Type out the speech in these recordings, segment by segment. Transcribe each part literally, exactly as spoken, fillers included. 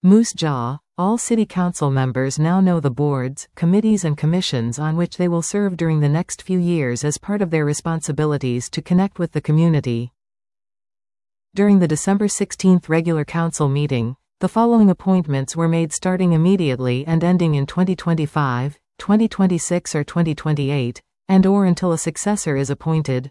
Moose Jaw. All City Council members now know the boards, committees and commissions on which they will serve during the next few years as part of their responsibilities to connect with the community. During the December sixteenth regular council meeting, the following appointments were made starting immediately and ending in twenty twenty-five, twenty twenty-six or twenty twenty-eight, and or until a successor is appointed.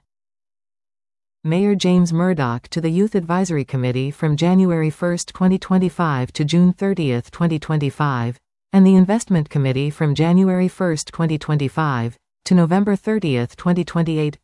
Mayor James Murdoch to the Youth Advisory Committee from January first, twenty twenty-five to June thirtieth, twenty twenty-five, and the Investment Committee from January first, twenty twenty-five, to November thirtieth, twenty twenty-eight.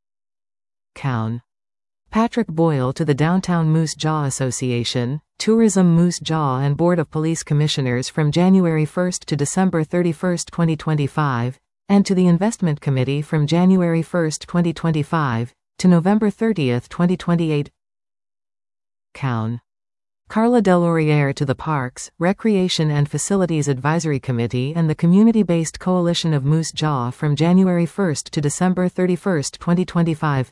Cown. Patrick Boyle to the Downtown Moose Jaw Association, Tourism Moose Jaw and Board of Police Commissioners from January first to December thirty-first, twenty twenty-five, and to the Investment Committee from January first, twenty twenty-five, to November thirtieth, twenty twenty-eight. Cown. Carla Deloriere to the Parks, Recreation and Facilities Advisory Committee and the Community-Based Coalition of Moose Jaw from January first to December thirty-first, twenty twenty-five.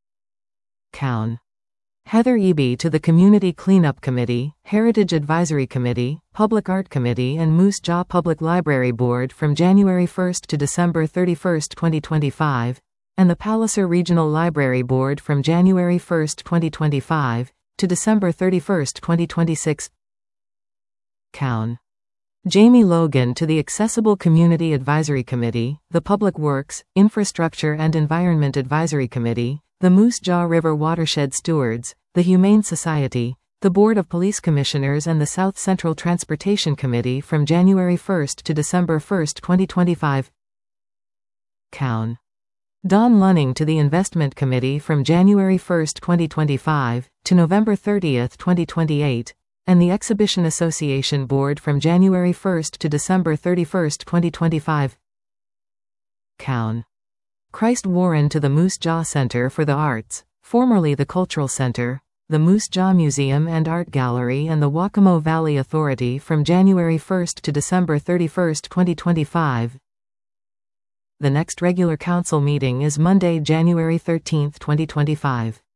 Cown. Heather Eby to the Community Cleanup Committee, Heritage Advisory Committee, Public Art Committee and Moose Jaw Public Library Board from January first to December thirty-first, twenty twenty-five, and the Palliser Regional Library Board from January first, twenty twenty-five, to December thirty-first, twenty twenty-six. Cown. Jamie Logan to the Accessible Community Advisory Committee, the Public Works, Infrastructure and Environment Advisory Committee, the Moose Jaw River Watershed Stewards, the Humane Society, the Board of Police Commissioners and the South Central Transportation Committee from January first to December first, twenty twenty-five. Cown. Don Lunning to the Investment Committee from January first, twenty twenty-five, to November thirtieth, twenty twenty-eight, and the Exhibition Association Board from January first to December thirty-first, twenty twenty-five. Cown. Christ Warren to the Moose Jaw Center for the Arts, formerly the Cultural Center, the Moose Jaw Museum and Art Gallery and the Waccamo Valley Authority from January first to December thirty-first, twenty twenty-five. The next regular council meeting is Monday, January thirteenth, twenty twenty-five.